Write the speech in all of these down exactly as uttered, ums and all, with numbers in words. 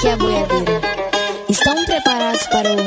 aqui é a boiadeira. Estão preparados para o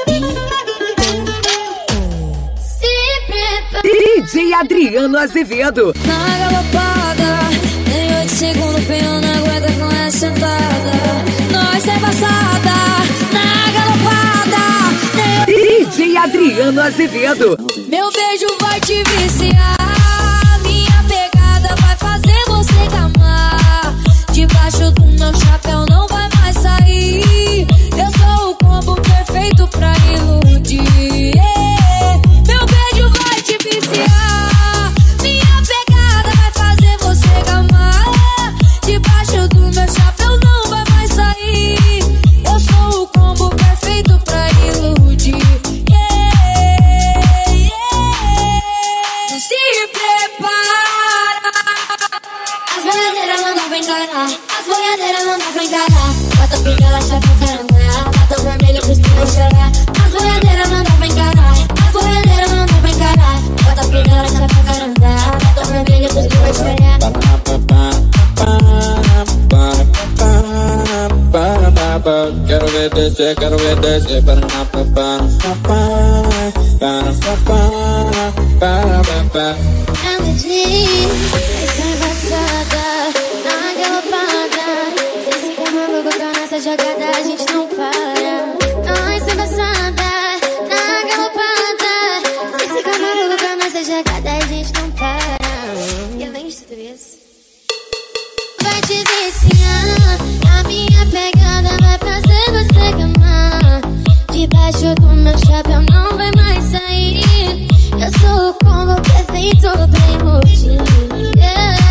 D J Adriano Azevedo. Na galopada, em oito segundos, pelo não aguenta com essa sentada. Nós é passada, na galopada. D J Adriano Azevedo. Meu beijo vai te viciar, minha pegada vai fazer você gamar. Debaixo do meu chapéu não vai mais sair. Eu sou o combo perfeito pra iludir. Meu beijo vai te viciar, minha pegada vai fazer você gamar. Debaixo do meu chapéu não vai mais sair. Eu sou o combo perfeito pra iludir. Yeah, yeah. Se prepara. As boiadeiras não dá pra encarar, as boiadeiras não dá pra encarar. Bota a pinga, chapa o caramba, bota o vermelho pro espelho chorar. As boiadeiras não dá pra encarar, as boiadeiras não dá pra encarar. Bota a pinga, chapa o caramba, bota o vermelho pro espelho chorar. Quero ver descer, quero ver descer. Para na papá, para papá, para papá. Anda de essa embaçada, na galopada. Cê fica maluco, tá nessa jogada, a gente não para. Nós é embaçada, na galopada. Cê fica maluco, tá nessa jogada, a gente não para. E além de tudo isso, vai te viciar, a minha pegada vai fazer você gamar. Debaixo do meu chapéu não vai mais sair. Eu sou o combo perfeito pra iludir. Yeah.